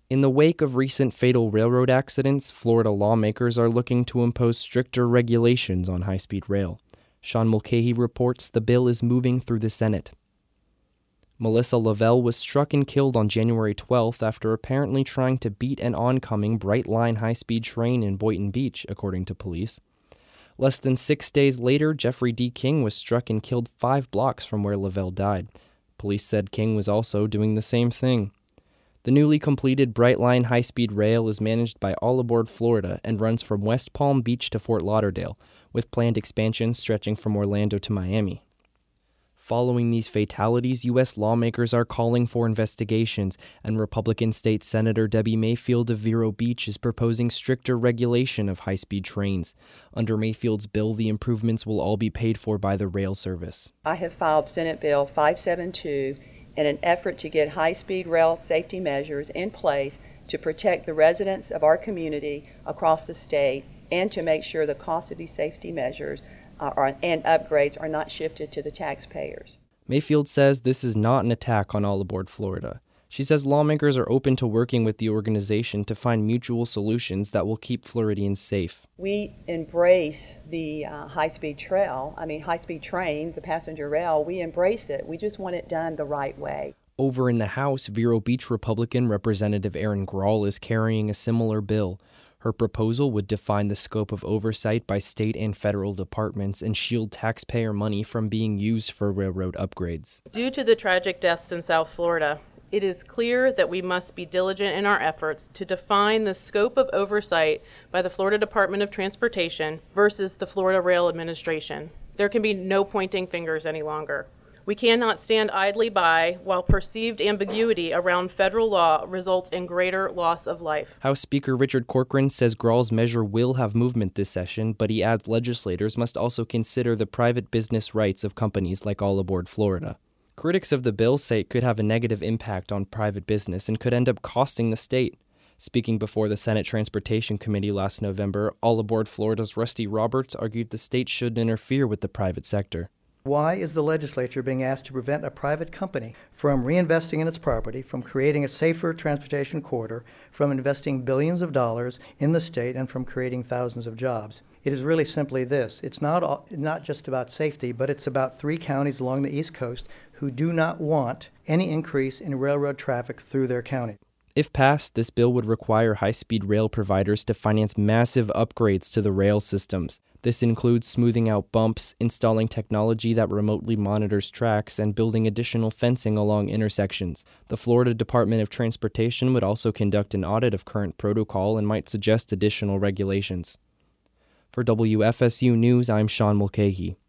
In the wake of recent fatal railroad accidents, Florida lawmakers are looking to impose stricter regulations on high-speed rail. Sean Mulcahy reports the bill is moving through the Senate. Melissa Lavelle was struck and killed on January 12th after apparently trying to beat an oncoming Brightline high-speed train in Boynton Beach, according to police. Less than 6 days later, Jeffrey D. King was struck and killed 5 blocks from where Lavelle died. Police said King was also doing the same thing. The newly completed Brightline high-speed rail is managed by All Aboard Florida and runs from West Palm Beach to Fort Lauderdale, with planned expansion stretching from Orlando to Miami. Following these fatalities, U.S. lawmakers are calling for investigations, and Republican State Senator Debbie Mayfield of Vero Beach is proposing stricter regulation of high-speed trains. Under Mayfield's bill, the improvements will all be paid for by the rail service. I have filed Senate Bill 572 in an effort to get high-speed rail safety measures in place to protect the residents of our community across the state and to make sure the cost of these safety measures and upgrades are not shifted to the taxpayers. Mayfield says this is not an attack on All Aboard Florida. She says lawmakers are open to working with the organization to find mutual solutions that will keep Floridians safe. We embrace the high-speed train, the passenger rail. We embrace it. We just want it done the right way. Over in the House, Vero Beach Republican Representative Erin Grahl is carrying a similar bill. Her proposal would define the scope of oversight by state and federal departments and shield taxpayer money from being used for railroad upgrades. Due to the tragic deaths in South Florida, it is clear that we must be diligent in our efforts to define the scope of oversight by the Florida Department of Transportation versus the Florida Rail Administration. There can be no pointing fingers any longer. We cannot stand idly by while perceived ambiguity around federal law results in greater loss of life. House Speaker Richard Corcoran says Grahl's measure will have movement this session, but he adds legislators must also consider the private business rights of companies like All Aboard Florida. Critics of the bill say it could have a negative impact on private business and could end up costing the state. Speaking before the Senate Transportation Committee last November, All Aboard Florida's Rusty Roberts argued the state shouldn't interfere with the private sector. Why is the legislature being asked to prevent a private company from reinvesting in its property, from creating a safer transportation corridor, from investing billions of dollars in the state, and from creating thousands of jobs? It is really simply this. It's not just about safety, but it's about 3 counties along the East Coast who do not want any increase in railroad traffic through their county. If passed, this bill would require high-speed rail providers to finance massive upgrades to the rail systems. This includes smoothing out bumps, installing technology that remotely monitors tracks, and building additional fencing along intersections. The Florida Department of Transportation would also conduct an audit of current protocol and might suggest additional regulations. For WFSU News, I'm Sean Mulcahy.